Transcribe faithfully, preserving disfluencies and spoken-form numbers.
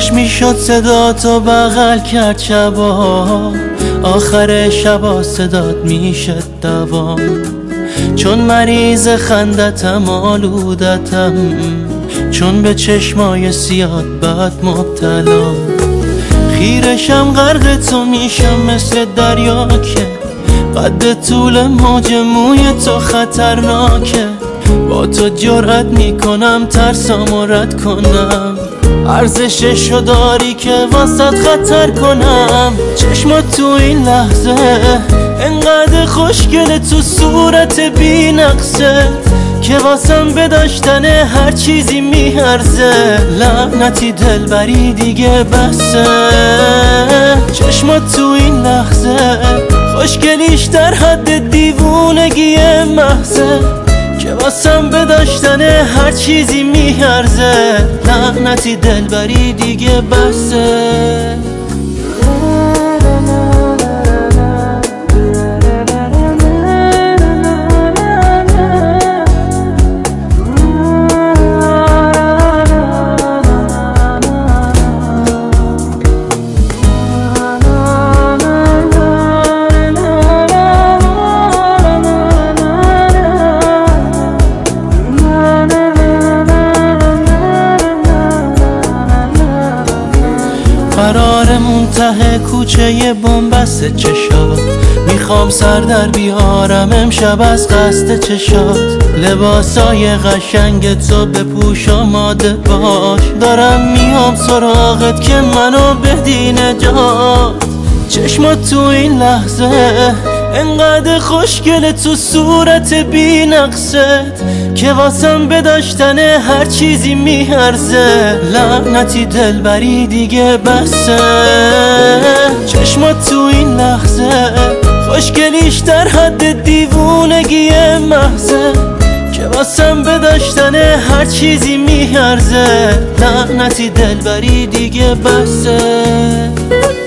کاش میشد صدا تو بغل کرد شبا، آخر شبا صدات میشه دوام. چون مریض خندتم آلودتم، چون به چشمای سیاد بد مبتلا. خیرشم غرق تو میشم مثل دریا که قد طول موج موی تو خطرناکه. با تو جرأت میکنم ترسامو رد کنم، ارزششو داری که واسط خطر کنم. چشمات تو این لحظه انقدر خوشگله، تو صورت بی نقصه که واسم به داشتن هر چیزی میارزه. لعنتی دلبری دیگه بسه. چشمات تو این لحظه خوشگلیش در حد دیوونگی محضه که واسم به داشتن هر چیزی میارزه. لعنتی دلبری دیگه بسه. قرار منتهی کوچه بنبست چشات، میخوام سر در بیارم امشب از قصد چشات. لباسای قشنگ تو بپوش آماده باش، دارم میام سراغت که منو بدی نجات. چشمات تو این لحظه انقدر خوشگله، تو صورت بی نقصت که واسم به داشتن هر چیزی میارزه. لعنتی دلبری دیگه بسه. چشمات تو این لحظه خوشگلیش در حد دیوونگی محضه که واسم به داشتن هر چیزی میارزه. لعنتی دلبری دیگه بسه.